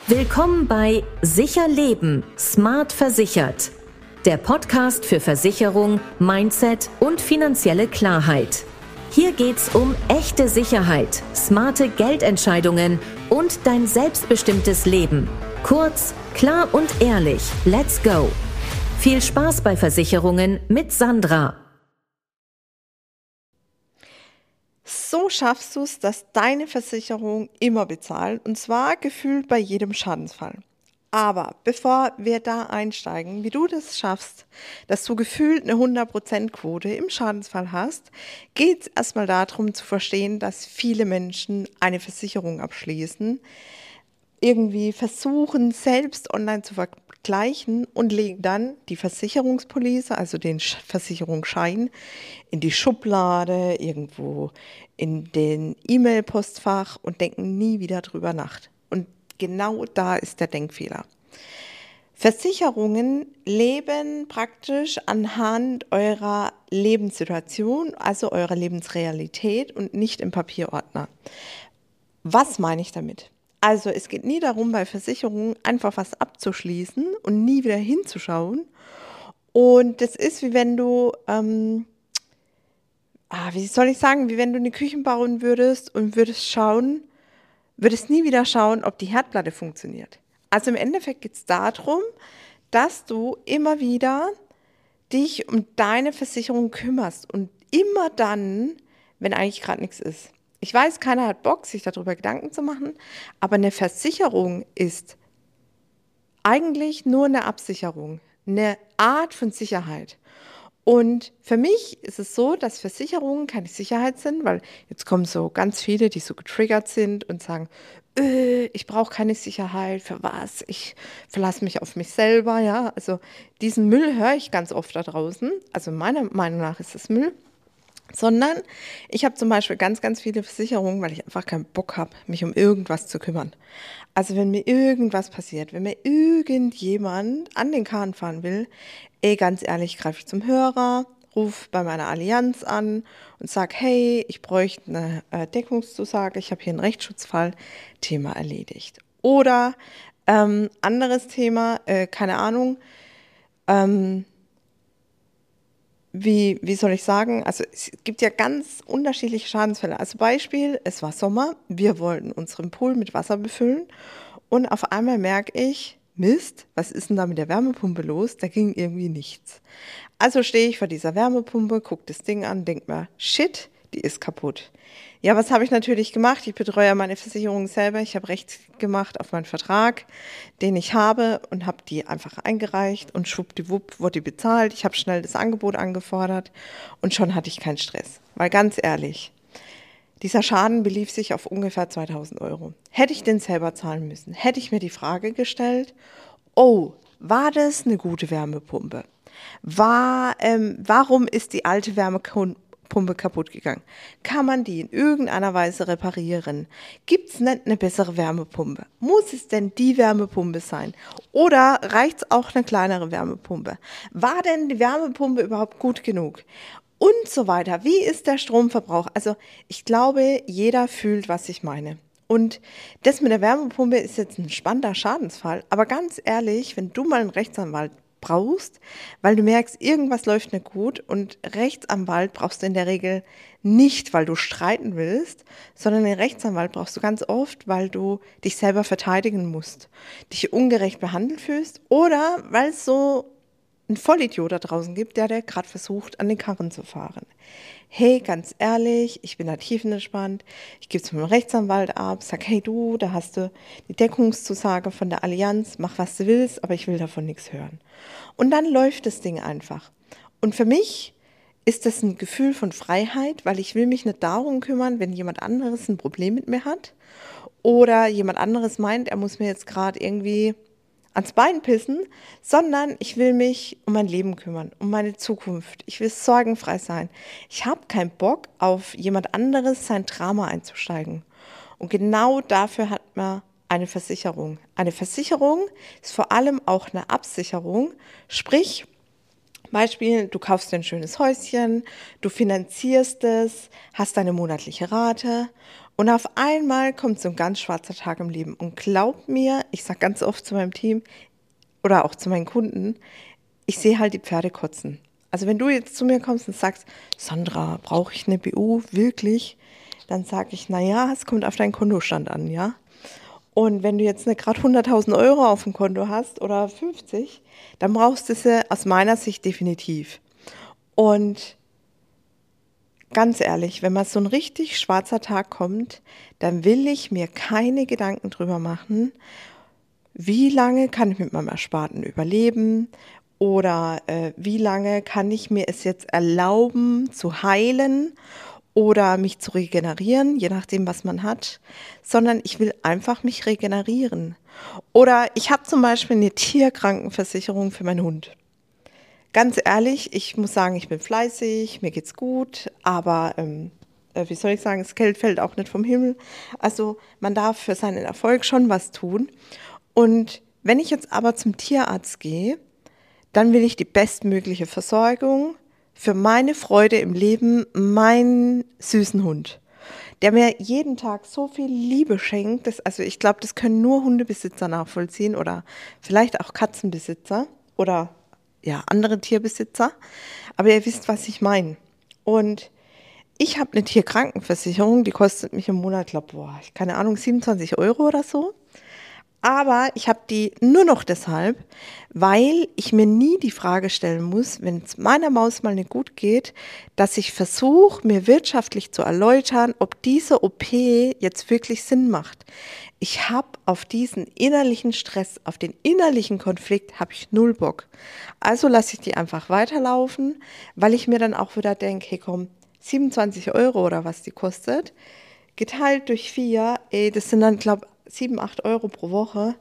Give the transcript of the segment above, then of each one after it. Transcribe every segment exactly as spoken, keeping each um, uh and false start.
Willkommen bei Sicher Leben, Smart Versichert. Der Podcast für Versicherung, Mindset und finanzielle Klarheit. Hier geht's um echte Sicherheit, smarte Geldentscheidungen und dein selbstbestimmtes Leben. Kurz, klar und ehrlich. Let's go! Viel Spaß bei Versicherungen mit Sandra. So schaffst du es, dass deine Versicherung immer bezahlt, und zwar gefühlt bei jedem Schadensfall. Aber bevor wir da einsteigen, wie du das schaffst, dass du gefühlt eine hundert Prozent Quote im Schadensfall hast, geht es erstmal darum zu verstehen, dass viele Menschen eine Versicherung abschließen, irgendwie versuchen, selbst online zu vergleichen und legen dann die Versicherungspolice, also den Versicherungsschein, in die Schublade, irgendwo in den E-Mail-Postfach und denken nie wieder drüber nach. Und genau da ist der Denkfehler. Versicherungen leben praktisch anhand eurer Lebenssituation, also eurer Lebensrealität und nicht im Papierordner. Was meine ich damit? Also es geht nie darum, bei Versicherungen einfach was abzuschließen und nie wieder hinzuschauen. Und das ist, wie wenn du, ähm, ah, wie soll ich sagen, wie wenn du eine Küche bauen würdest und würdest schauen, würdest nie wieder schauen, ob die Herdplatte funktioniert. Also im Endeffekt geht es darum, dass du immer wieder dich um deine Versicherung kümmerst und immer dann, wenn eigentlich gerade nichts ist. Ich weiß, keiner hat Bock, sich darüber Gedanken zu machen, aber eine Versicherung ist eigentlich nur eine Absicherung, eine Art von Sicherheit. Und für mich ist es so, dass Versicherungen keine Sicherheit sind, weil jetzt kommen so ganz viele, die so getriggert sind und sagen, äh, ich brauche keine Sicherheit, für was? Ich verlasse mich auf mich selber. Ja, also diesen Müll höre ich ganz oft da draußen. Also meiner Meinung nach ist es Müll. Sondern ich habe zum Beispiel ganz, ganz viele Versicherungen, weil ich einfach keinen Bock habe, mich um irgendwas zu kümmern. Also wenn mir irgendwas passiert, wenn mir irgendjemand an den Kahn fahren will, ey, ganz ehrlich, greife ich zum Hörer, rufe bei meiner Allianz an und sage, hey, ich bräuchte eine äh, Deckungszusage, ich habe hier einen Rechtsschutzfall, Thema erledigt. Oder ähm, anderes Thema, äh, keine Ahnung, ähm, Wie, wie soll ich sagen, also es gibt ja ganz unterschiedliche Schadensfälle. Also Beispiel, es war Sommer, wir wollten unseren Pool mit Wasser befüllen und auf einmal merke ich, Mist, was ist denn da mit der Wärmepumpe los? Da ging irgendwie nichts. Also stehe ich vor dieser Wärmepumpe, gucke das Ding an, denke mir, shit, die ist kaputt. Ja, was habe ich natürlich gemacht? Ich betreue ja meine Versicherung selber. Ich habe Recht gemacht auf meinen Vertrag, den ich habe, und habe die einfach eingereicht und schwuppdiwupp wurde die bezahlt. Ich habe schnell das Angebot angefordert und schon hatte ich keinen Stress. Weil ganz ehrlich, dieser Schaden belief sich auf ungefähr zweitausend Euro. Hätte ich den selber zahlen müssen, hätte ich mir die Frage gestellt, oh, war das eine gute Wärmepumpe? War, ähm, warum ist die alte Wärmepumpe Pumpe kaputt gegangen? Kann man die in irgendeiner Weise reparieren? Gibt es nicht eine bessere Wärmepumpe? Muss es denn die Wärmepumpe sein? Oder reicht es auch eine kleinere Wärmepumpe? War denn die Wärmepumpe überhaupt gut genug? Und so weiter. Wie ist der Stromverbrauch? Also ich glaube, jeder fühlt, was ich meine. Und das mit der Wärmepumpe ist jetzt ein spannender Schadensfall. Aber ganz ehrlich, wenn du mal einen Rechtsanwalt brauchst, weil du merkst, irgendwas läuft nicht gut, und Rechtsanwalt brauchst du in der Regel nicht, weil du streiten willst, sondern den Rechtsanwalt brauchst du ganz oft, weil du dich selber verteidigen musst, dich ungerecht behandelt fühlst oder weil es so einen Vollidiot da draußen gibt, der, der gerade versucht, an den Karren zu fahren. Hey, ganz ehrlich, ich bin da tiefenentspannt, ich gebe es mit dem Rechtsanwalt ab, sag, hey du, da hast du die Deckungszusage von der Allianz, mach was du willst, aber ich will davon nichts hören. Und dann läuft das Ding einfach. Und für mich ist das ein Gefühl von Freiheit, weil ich will mich nicht darum kümmern, wenn jemand anderes ein Problem mit mir hat oder jemand anderes meint, er muss mir jetzt gerade irgendwie ans Bein pissen, sondern ich will mich um mein Leben kümmern, um meine Zukunft. Ich will sorgenfrei sein. Ich habe keinen Bock, auf jemand anderes sein Drama einzusteigen. Und genau dafür hat man eine Versicherung. Eine Versicherung ist vor allem auch eine Absicherung, sprich, Beispiel, du kaufst dir ein schönes Häuschen, du finanzierst es, hast deine monatliche Rate und auf einmal kommt so ein ganz schwarzer Tag im Leben. Und glaub mir, ich sage ganz oft zu meinem Team oder auch zu meinen Kunden, ich sehe halt die Pferde kotzen. Also wenn du jetzt zu mir kommst und sagst, Sandra, brauche ich eine B U wirklich? Dann sage ich, naja, es kommt auf deinen Kontostand an, ja. Und wenn du jetzt nicht gerade hunderttausend Euro auf dem Konto hast oder fünfzig, dann brauchst du sie aus meiner Sicht definitiv. Und ganz ehrlich, wenn mal so ein richtig schwarzer Tag kommt, dann will ich mir keine Gedanken drüber machen, wie lange kann ich mit meinem Ersparten überleben oder äh, wie lange kann ich mir es jetzt erlauben zu heilen oder mich zu regenerieren, je nachdem, was man hat, sondern ich will einfach mich regenerieren. Oder ich habe zum Beispiel eine Tierkrankenversicherung für meinen Hund. Ganz ehrlich, ich muss sagen, ich bin fleißig, mir geht's gut, aber ähm, äh, wie soll ich sagen, das Geld fällt auch nicht vom Himmel. Also man darf für seinen Erfolg schon was tun. Und wenn ich jetzt aber zum Tierarzt gehe, dann will ich die bestmögliche Versorgung für meine Freude im Leben, meinen süßen Hund, der mir jeden Tag so viel Liebe schenkt. Das, also ich glaube, das können nur Hundebesitzer nachvollziehen oder vielleicht auch Katzenbesitzer oder ja, andere Tierbesitzer. Aber ihr wisst, was ich meine. Und ich habe eine Tierkrankenversicherung, die kostet mich im Monat, glaube boah, keine Ahnung, siebenundzwanzig Euro oder so. Aber ich habe die nur noch deshalb, weil ich mir nie die Frage stellen muss, wenn es meiner Maus mal nicht gut geht, dass ich versuche, mir wirtschaftlich zu erläutern, ob diese O P jetzt wirklich Sinn macht. Ich habe auf diesen innerlichen Stress, auf den innerlichen Konflikt, habe ich null Bock. Also lasse ich die einfach weiterlaufen, weil ich mir dann auch wieder denke, hey komm, siebenundzwanzig Euro oder was die kostet, geteilt durch vier, ey, das sind dann, glaube ich, sieben, acht Euro pro Woche.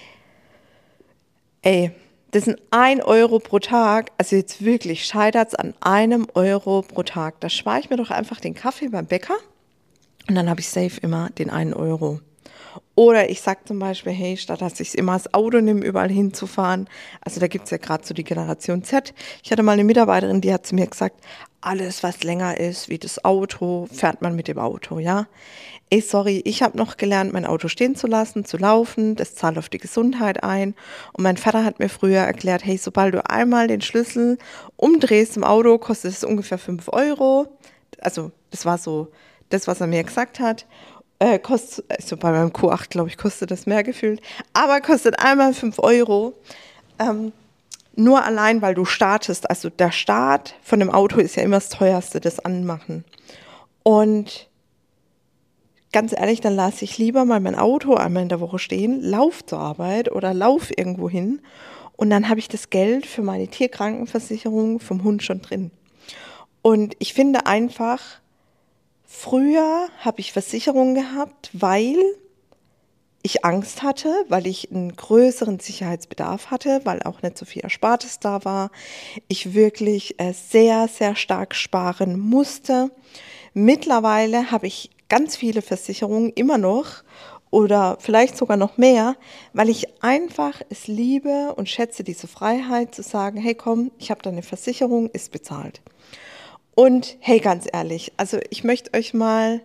Ey, das sind ein Euro pro Tag. Also jetzt wirklich scheitert es an einem Euro pro Tag. Da spare ich mir doch einfach den Kaffee beim Bäcker und dann habe ich safe immer den einen Euro. Oder ich sage zum Beispiel, hey, statt dass ich immer das Auto nehme, überall hinzufahren, also da gibt es ja gerade so die Generation Z. Ich hatte mal eine Mitarbeiterin, die hat zu mir gesagt, alles, was länger ist wie das Auto, fährt man mit dem Auto, ja. Ey, sorry, ich habe noch gelernt, mein Auto stehen zu lassen, zu laufen, das zahlt auf die Gesundheit ein. Und mein Vater hat mir früher erklärt, hey, sobald du einmal den Schlüssel umdrehst im Auto, kostet es ungefähr fünf Euro. Also das war so das, was er mir gesagt hat. Äh, kostet, also bei meinem Q acht, glaube ich, kostet das mehr gefühlt, aber kostet einmal fünf Euro. Ähm, nur allein, weil du startest. Also der Start von dem Auto ist ja immer das teuerste, das Anmachen. Und ganz ehrlich, dann lasse ich lieber mal mein Auto einmal in der Woche stehen, lauf zur Arbeit oder lauf irgendwo hin und dann habe ich das Geld für meine Tierkrankenversicherung vom Hund schon drin. Und ich finde einfach, früher habe ich Versicherungen gehabt, weil ich Angst hatte, weil ich einen größeren Sicherheitsbedarf hatte, weil auch nicht so viel Erspartes da war. Ich wirklich äh, sehr, sehr stark sparen musste. Mittlerweile habe ich ganz viele Versicherungen immer noch oder vielleicht sogar noch mehr, weil ich einfach es liebe und schätze diese Freiheit zu sagen, hey komm, ich habe da eine Versicherung, ist bezahlt. Und hey, ganz ehrlich, also ich möchte euch mal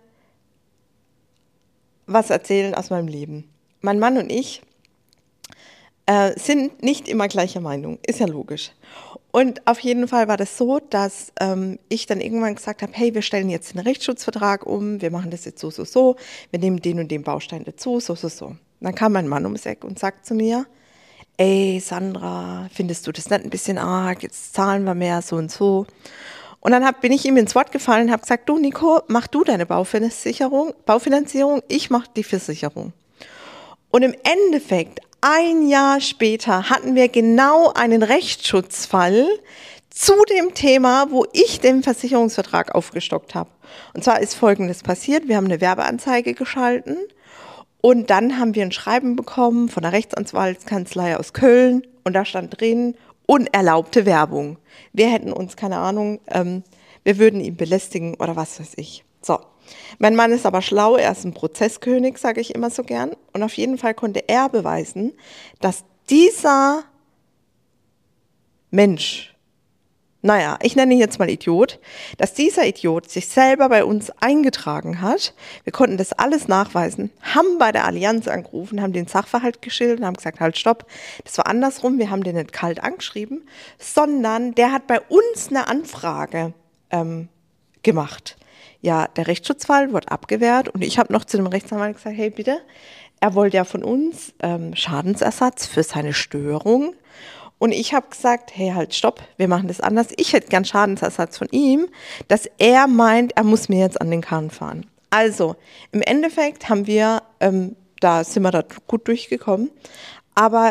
was erzählen aus meinem Leben. Mein Mann und ich äh, sind nicht immer gleicher Meinung, ist ja logisch. Und auf jeden Fall war das so, dass ähm, ich dann irgendwann gesagt habe, hey, wir stellen jetzt den Rechtsschutzvertrag um, wir machen das jetzt so, so, so, wir nehmen den und den Baustein dazu, so, so, so. Und dann kam mein Mann ums Eck und sagt zu mir, ey Sandra, findest du das nicht ein bisschen arg, jetzt zahlen wir mehr, so und so. Und dann hab, bin ich ihm ins Wort gefallen und habe gesagt, du Nico, mach du deine Baufinanzierung, Baufinanzierung, ich mach die Versicherung. Und im Endeffekt, ein Jahr später, hatten wir genau einen Rechtsschutzfall zu dem Thema, wo ich den Versicherungsvertrag aufgestockt habe. Und zwar ist Folgendes passiert, wir haben eine Werbeanzeige geschalten und dann haben wir ein Schreiben bekommen von der Rechtsanwaltskanzlei aus Köln und da stand drin, unerlaubte Werbung. Wir hätten uns, keine Ahnung, ähm, wir würden ihn belästigen oder was weiß ich. So, mein Mann ist aber schlau, er ist ein Prozesskönig, sage ich immer so gern. Und auf jeden Fall konnte er beweisen, dass dieser Mensch naja, ich nenne ihn jetzt mal Idiot, dass dieser Idiot sich selber bei uns eingetragen hat. Wir konnten das alles nachweisen, haben bei der Allianz angerufen, haben den Sachverhalt geschildert und haben gesagt, halt stopp, das war andersrum, wir haben den nicht kalt angeschrieben, sondern der hat bei uns eine Anfrage ähm, gemacht. Ja, der Rechtsschutzfall wurde abgewehrt und ich habe noch zu dem Rechtsanwalt gesagt, hey bitte, er wollte ja von uns ähm, Schadensersatz für seine Störung. Und ich habe gesagt, hey, halt, stopp, wir machen das anders. Ich hätte gern Schadensersatz von ihm, dass er meint, er muss mir jetzt an den Kahn fahren. Also, im Endeffekt haben wir, ähm, da sind wir da gut durchgekommen, aber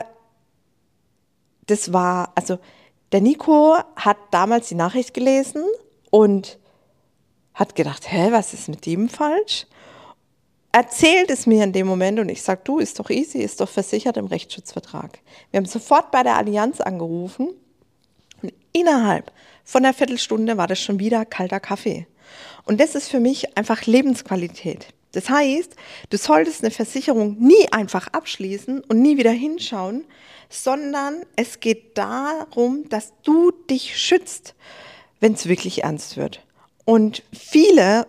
das war, also der Nico hat damals die Nachricht gelesen und hat gedacht, hä, was ist mit dem falsch? Erzählt es mir in dem Moment und ich sage, du, ist doch easy, ist doch versichert im Rechtsschutzvertrag. Wir haben sofort bei der Allianz angerufen und innerhalb von einer Viertelstunde war das schon wieder kalter Kaffee. Und das ist für mich einfach Lebensqualität. Das heißt, du solltest eine Versicherung nie einfach abschließen und nie wieder hinschauen, sondern es geht darum, dass du dich schützt, wenn es wirklich ernst wird. Und viele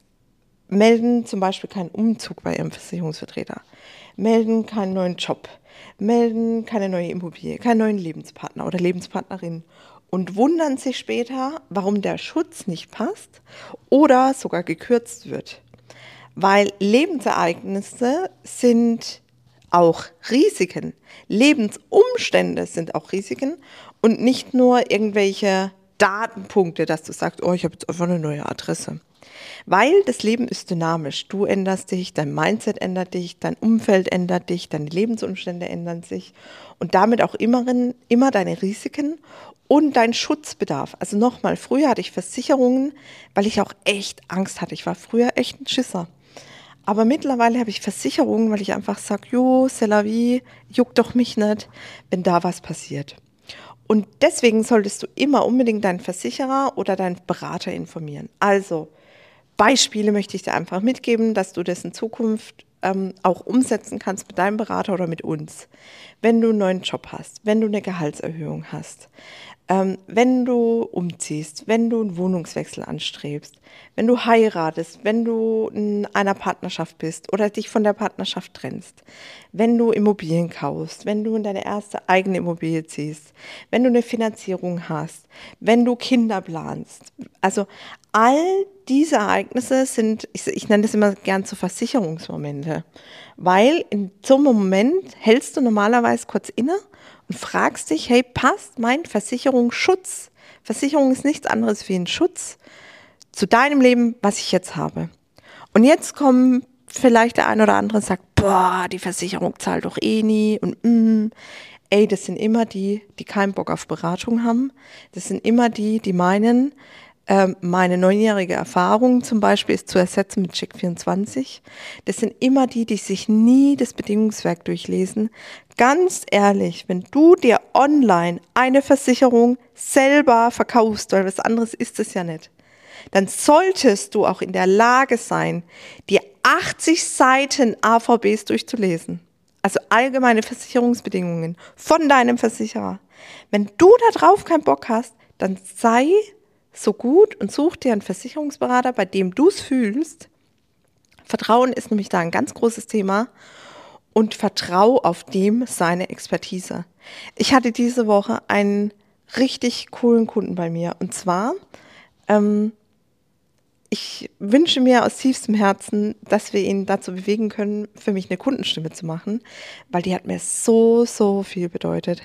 melden zum Beispiel keinen Umzug bei ihrem Versicherungsvertreter, melden keinen neuen Job, melden keine neue Immobilie, keinen neuen Lebenspartner oder Lebenspartnerin und wundern sich später, warum der Schutz nicht passt oder sogar gekürzt wird. Weil Lebensereignisse sind auch Risiken, Lebensumstände sind auch Risiken und nicht nur irgendwelche Datenpunkte, dass du sagst, oh, ich habe jetzt einfach eine neue Adresse. Weil das Leben ist dynamisch. Du änderst dich, dein Mindset ändert dich, dein Umfeld ändert dich, deine Lebensumstände ändern sich und damit auch immer, immer deine Risiken und dein Schutzbedarf. Also nochmal, früher hatte ich Versicherungen, weil ich auch echt Angst hatte. Ich war früher echt ein Schisser. Aber mittlerweile habe ich Versicherungen, weil ich einfach sage, jo, c'est la vie, juckt doch mich nicht, wenn da was passiert. Und deswegen solltest du immer unbedingt deinen Versicherer oder deinen Berater informieren. Also Beispiele möchte ich dir einfach mitgeben, dass du das in Zukunft ähm, auch umsetzen kannst mit deinem Berater oder mit uns. Wenn du einen neuen Job hast, wenn du eine Gehaltserhöhung hast, ähm, wenn du umziehst, wenn du einen Wohnungswechsel anstrebst, wenn du heiratest, wenn du in einer Partnerschaft bist oder dich von der Partnerschaft trennst, wenn du Immobilien kaufst, wenn du in deine erste eigene Immobilie ziehst, wenn du eine Finanzierung hast, wenn du Kinder planst. Also all diese Ereignisse sind, ich, ich nenne das immer gern so Versicherungsmomente, weil in so einem Moment hältst du normalerweise kurz inne und fragst dich, hey, passt mein Versicherungsschutz? Versicherung ist nichts anderes wie ein Schutz zu deinem Leben, was ich jetzt habe. Und jetzt kommen vielleicht der ein oder andere und sagt, boah, die Versicherung zahlt doch eh nie und mm. Ey, das sind immer die, die keinen Bock auf Beratung haben. Das sind immer die, die meinen, äh, meine neunjährige Erfahrung zum Beispiel ist zu ersetzen mit Check vierundzwanzig. Das sind immer die, die sich nie das Bedingungswerk durchlesen. Ganz ehrlich, wenn du dir online eine Versicherung selber verkaufst, weil was anderes ist es ja nicht, dann solltest du auch in der Lage sein, die achtzig Seiten A V Bs durchzulesen. Also allgemeine Versicherungsbedingungen von deinem Versicherer. Wenn du da drauf keinen Bock hast, dann sei so gut und such dir einen Versicherungsberater, bei dem du es fühlst. Vertrauen ist nämlich da ein ganz großes Thema und vertrau auf dem seine Expertise. Ich hatte diese Woche einen richtig coolen Kunden bei mir und zwar ähm, ich wünsche mir aus tiefstem Herzen, dass wir ihn dazu bewegen können, für mich eine Kundenstimme zu machen, weil die hat mir so, so viel bedeutet.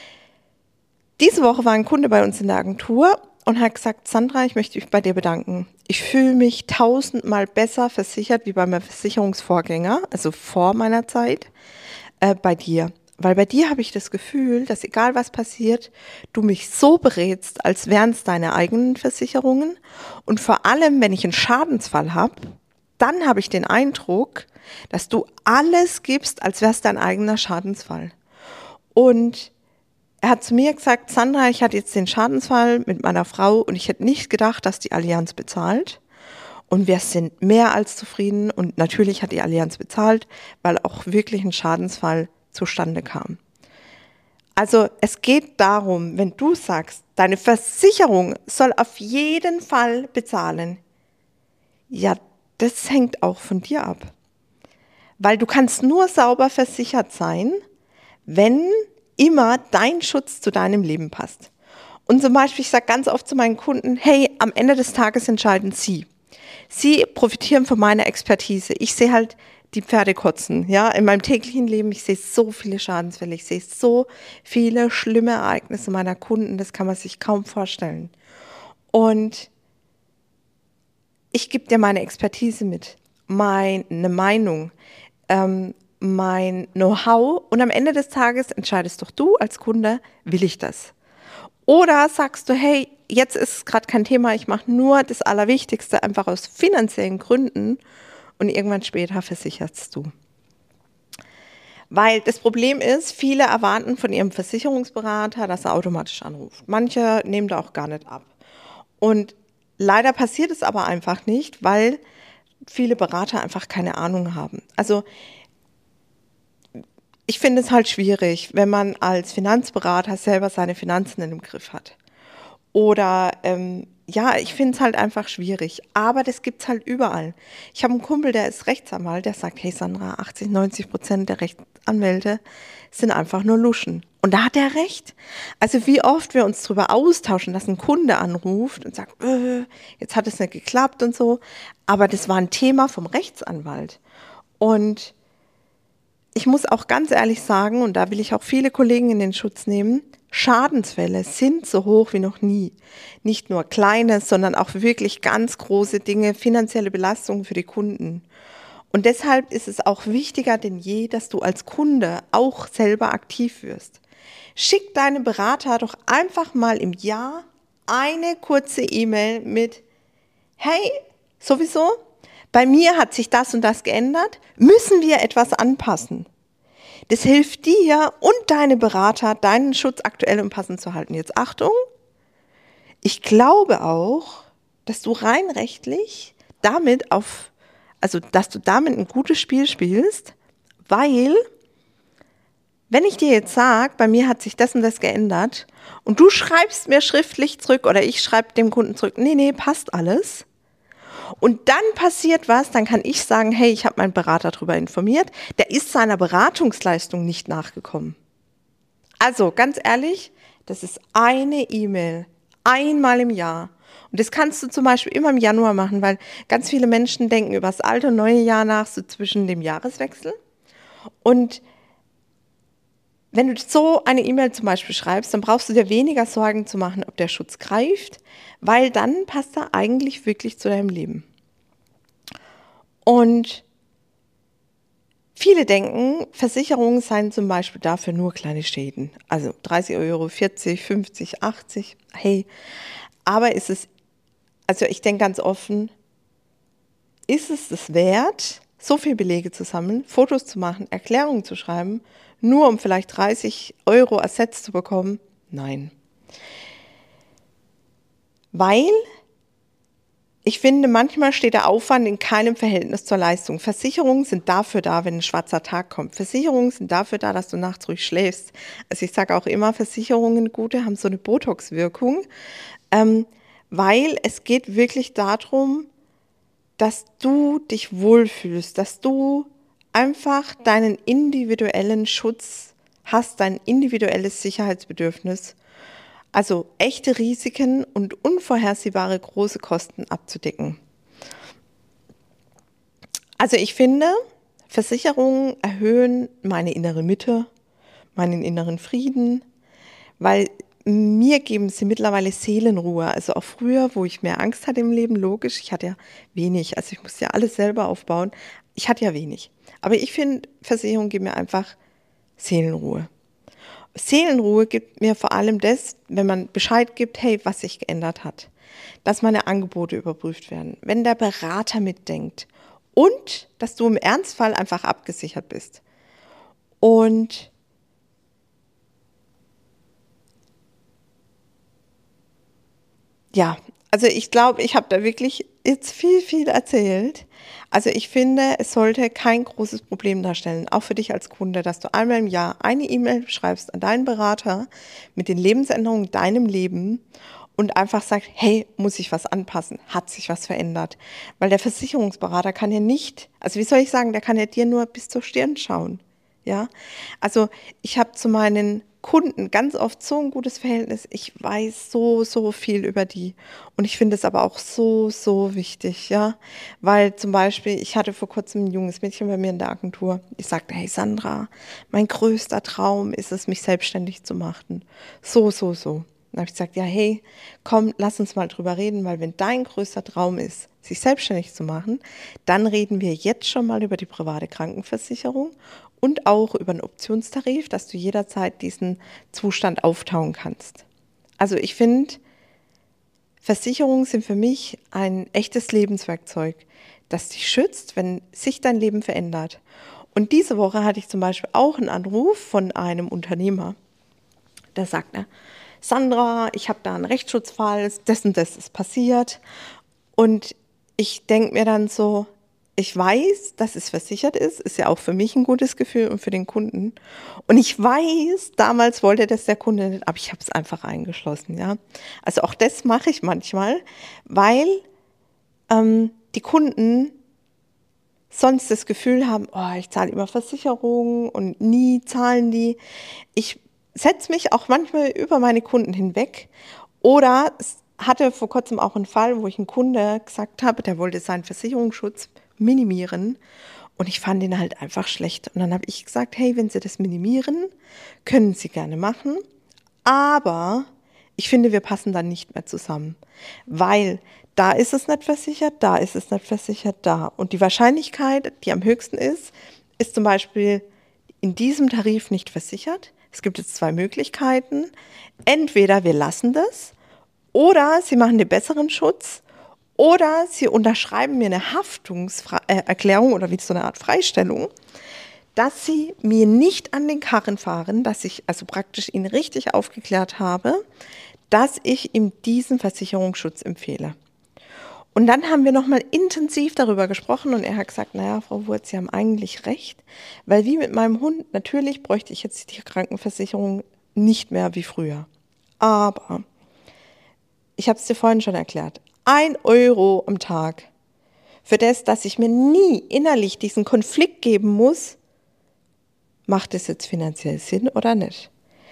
Diese Woche war ein Kunde bei uns in der Agentur und hat gesagt, Sandra, ich möchte mich bei dir bedanken. Ich fühle mich tausendmal besser versichert wie bei meinem Versicherungsvorgänger, also vor meiner Zeit, äh, bei dir. Weil bei dir habe ich das Gefühl, dass egal was passiert, du mich so berätst, als wären es deine eigenen Versicherungen. Und vor allem, wenn ich einen Schadensfall habe, dann habe ich den Eindruck, dass du alles gibst, als wäre es dein eigener Schadensfall. Und er hat zu mir gesagt, Sandra, ich hatte jetzt den Schadensfall mit meiner Frau und ich hätte nicht gedacht, dass die Allianz bezahlt. Und wir sind mehr als zufrieden und natürlich hat die Allianz bezahlt, weil auch wirklich ein Schadensfall zustande kam. Also es geht darum, wenn du sagst, deine Versicherung soll auf jeden Fall bezahlen, ja, das hängt auch von dir ab. Weil du kannst nur sauber versichert sein, wenn immer dein Schutz zu deinem Leben passt. Und zum Beispiel, ich sage ganz oft zu meinen Kunden, hey, am Ende des Tages entscheiden Sie. Sie profitieren von meiner Expertise. Ich sehe halt die Pferde kotzen, ja, in meinem täglichen Leben. Ich sehe so viele Schadensfälle, ich sehe so viele schlimme Ereignisse meiner Kunden, das kann man sich kaum vorstellen. Und ich gebe dir meine Expertise mit, meine Meinung, ähm, mein Know-how und am Ende des Tages entscheidest doch du als Kunde, will ich das? Oder sagst du, hey, jetzt ist gerade kein Thema, ich mache nur das Allerwichtigste, einfach aus finanziellen Gründen und irgendwann später versicherst du. Weil das Problem ist, viele erwarten von ihrem Versicherungsberater, dass er automatisch anruft. Manche nehmen da auch gar nicht ab. Und leider passiert es aber einfach nicht, weil viele Berater einfach keine Ahnung haben. Also ich finde es halt schwierig, wenn man als Finanzberater selber seine Finanzen in dem Griff hat. Oder ähm, ja, ich finde es halt einfach schwierig. Aber das gibt's halt überall. Ich habe einen Kumpel, der ist Rechtsanwalt, der sagt, hey Sandra, achtzig, neunzig Prozent der Rechtsanwälte sind einfach nur Luschen. Und da hat er recht. Also wie oft wir uns darüber austauschen, dass ein Kunde anruft und sagt, äh, jetzt hat es nicht geklappt und so. Aber das war ein Thema vom Rechtsanwalt. Und ich muss auch ganz ehrlich sagen, und da will ich auch viele Kollegen in den Schutz nehmen, Schadensfälle sind so hoch wie noch nie. Nicht nur kleine, sondern auch wirklich ganz große Dinge, finanzielle Belastungen für die Kunden. Und deshalb ist es auch wichtiger denn je, dass du als Kunde auch selber aktiv wirst. Schick deinem Berater doch einfach mal im Jahr eine kurze E-Mail mit, hey, sowieso, bei mir hat sich das und das geändert, müssen wir etwas anpassen. Das hilft dir und deine Berater, deinen Schutz aktuell und passend zu halten. Jetzt Achtung, ich glaube auch, dass du rein rechtlich damit auf, also dass du damit ein gutes Spiel spielst, weil wenn ich dir jetzt sage, bei mir hat sich das und das geändert und du schreibst mir schriftlich zurück oder ich schreibe dem Kunden zurück, nee, nee, passt alles. Und dann passiert was, dann kann ich sagen, hey, ich habe meinen Berater darüber informiert, der ist seiner Beratungsleistung nicht nachgekommen. Also ganz ehrlich, das ist eine E-Mail, einmal im Jahr. Und das kannst du zum Beispiel immer im Januar machen, weil ganz viele Menschen denken über das alte und neue Jahr nach, so zwischen dem Jahreswechsel. Und wenn du so eine E-Mail zum Beispiel schreibst, dann brauchst du dir weniger Sorgen zu machen, ob der Schutz greift, weil dann passt er eigentlich wirklich zu deinem Leben. Und viele denken, Versicherungen seien zum Beispiel dafür nur kleine Schäden. Also dreißig Euro, vierzig, fünfzig, achtzig, hey. Aber ist es, also ich denke ganz offen, ist es das wert, so viele Belege zu sammeln, Fotos zu machen, Erklärungen zu schreiben, nur um vielleicht dreißig Euro Ersatz zu bekommen? Nein. Weil ich finde, manchmal steht der Aufwand in keinem Verhältnis zur Leistung. Versicherungen sind dafür da, wenn ein schwarzer Tag kommt. Versicherungen sind dafür da, dass du nachts ruhig schläfst. Also ich sage auch immer, Versicherungen, gute, haben so eine Botox-Wirkung, ähm, weil es geht wirklich darum, dass du dich wohlfühlst, dass du einfach deinen individuellen Schutz hast, dein individuelles Sicherheitsbedürfnis. Also echte Risiken und unvorhersehbare große Kosten abzudecken. Also ich finde, Versicherungen erhöhen meine innere Mitte, meinen inneren Frieden, weil mir geben sie mittlerweile Seelenruhe. Also auch früher, wo ich mehr Angst hatte im Leben, logisch, ich hatte ja wenig, also ich musste ja alles selber aufbauen, ich hatte ja wenig. Aber ich finde, Versicherungen geben mir einfach Seelenruhe. Seelenruhe gibt mir vor allem das, wenn man Bescheid gibt, hey, was sich geändert hat, dass meine Angebote überprüft werden, wenn der Berater mitdenkt und dass du im Ernstfall einfach abgesichert bist. Und ja, also ich glaube, ich habe da wirklich jetzt viel, viel erzählt. Also ich finde, es sollte kein großes Problem darstellen, auch für dich als Kunde, dass du einmal im Jahr eine E-Mail schreibst an deinen Berater mit den Lebensänderungen in deinem Leben und einfach sagst, hey, muss ich was anpassen? Hat sich was verändert? Weil der Versicherungsberater kann ja nicht, also wie soll ich sagen, der kann ja dir nur bis zur Stirn schauen. Ja, also ich habe zu meinen Kunden ganz oft so ein gutes Verhältnis. Ich weiß so, so viel über die. Und ich finde es aber auch so, so wichtig, ja. Weil zum Beispiel, ich hatte vor kurzem ein junges Mädchen bei mir in der Agentur. Ich sagte, hey Sandra, mein größter Traum ist es, mich selbstständig zu machen. So, so, so. Dann habe ich gesagt, ja, hey, komm, lass uns mal drüber reden, weil wenn dein größter Traum ist, sich selbstständig zu machen, dann reden wir jetzt schon mal über die private Krankenversicherung und auch über einen Optionstarif, dass du jederzeit diesen Zustand auftauen kannst. Also ich finde, Versicherungen sind für mich ein echtes Lebenswerkzeug, das dich schützt, wenn sich dein Leben verändert. Und diese Woche hatte ich zum Beispiel auch einen Anruf von einem Unternehmer, der sagt, ne, Sandra, ich habe da einen Rechtsschutzfall, das und das ist passiert. Und ich denke mir dann so, ich weiß, dass es versichert ist, ist ja auch für mich ein gutes Gefühl und für den Kunden. Und ich weiß, damals wollte das der Kunde nicht, aber ich habe es einfach eingeschlossen. Ja? Also auch das mache ich manchmal, weil ähm, die Kunden sonst das Gefühl haben, oh, ich zahle immer Versicherungen und nie zahlen die. Ich setze mich auch manchmal über meine Kunden hinweg oder hatte vor kurzem auch einen Fall, wo ich einen Kunde gesagt habe, der wollte seinen Versicherungsschutz minimieren und ich fand ihn halt einfach schlecht. Und dann habe ich gesagt, hey, wenn Sie das minimieren, können Sie gerne machen, aber ich finde, wir passen dann nicht mehr zusammen, weil da ist es nicht versichert, da ist es nicht versichert, da. Und die Wahrscheinlichkeit, die am höchsten ist, ist zum Beispiel in diesem Tarif nicht versichert. Es gibt jetzt zwei Möglichkeiten. Entweder wir lassen das oder Sie machen den besseren Schutz oder Sie unterschreiben mir eine Haftungserklärung oder wie so eine Art Freistellung, dass Sie mir nicht an den Karren fahren, dass ich also praktisch ihn richtig aufgeklärt habe, dass ich ihm diesen Versicherungsschutz empfehle. Und dann haben wir nochmal intensiv darüber gesprochen und er hat gesagt, naja, Frau Wurz, Sie haben eigentlich recht, weil wie mit meinem Hund, natürlich bräuchte ich jetzt die Tierkrankenversicherung nicht mehr wie früher. Aber, ich habe es dir vorhin schon erklärt, ein Euro am Tag für das, dass ich mir nie innerlich diesen Konflikt geben muss, macht es jetzt finanziell Sinn oder nicht?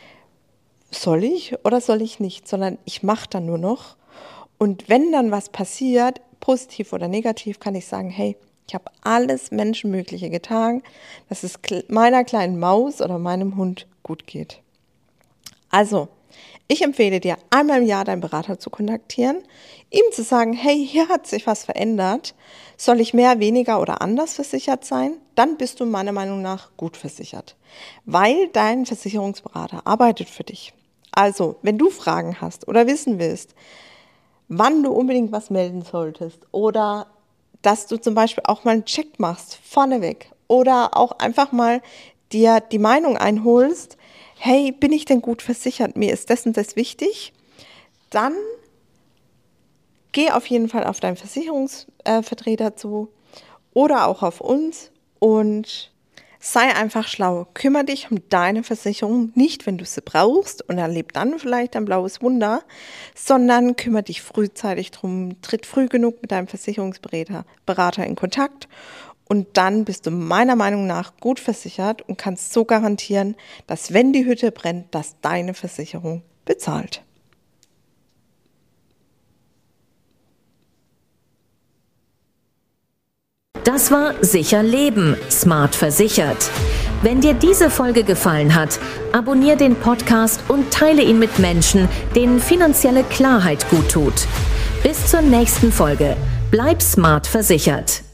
Soll ich oder soll ich nicht? Sondern ich mache dann nur noch. Und wenn dann was passiert, positiv oder negativ, kann ich sagen, hey, ich habe alles Menschenmögliche getan, dass es meiner kleinen Maus oder meinem Hund gut geht. Also, ich empfehle dir, einmal im Jahr deinen Berater zu kontaktieren, ihm zu sagen, hey, hier hat sich was verändert, soll ich mehr, weniger oder anders versichert sein? Dann bist du meiner Meinung nach gut versichert, weil dein Versicherungsberater arbeitet für dich. Also, wenn du Fragen hast oder wissen willst, wann du unbedingt was melden solltest oder dass du zum Beispiel auch mal einen Check machst, vorneweg oder auch einfach mal dir die Meinung einholst, hey, bin ich denn gut versichert, mir ist das und das wichtig, dann geh auf jeden Fall auf deinen Versicherungsvertreter zu oder auch auf uns und sei einfach schlau. Kümmere dich um deine Versicherung, nicht wenn du sie brauchst und erleb dann vielleicht ein blaues Wunder, sondern kümmere dich frühzeitig drum, tritt früh genug mit deinem Versicherungsberater Berater in Kontakt und dann bist du meiner Meinung nach gut versichert und kannst so garantieren, dass wenn die Hütte brennt, dass deine Versicherung bezahlt. Das war Sicher Leben, smart versichert. Wenn dir diese Folge gefallen hat, abonniere den Podcast und teile ihn mit Menschen, denen finanzielle Klarheit gut tut. Bis zur nächsten Folge. Bleib smart versichert.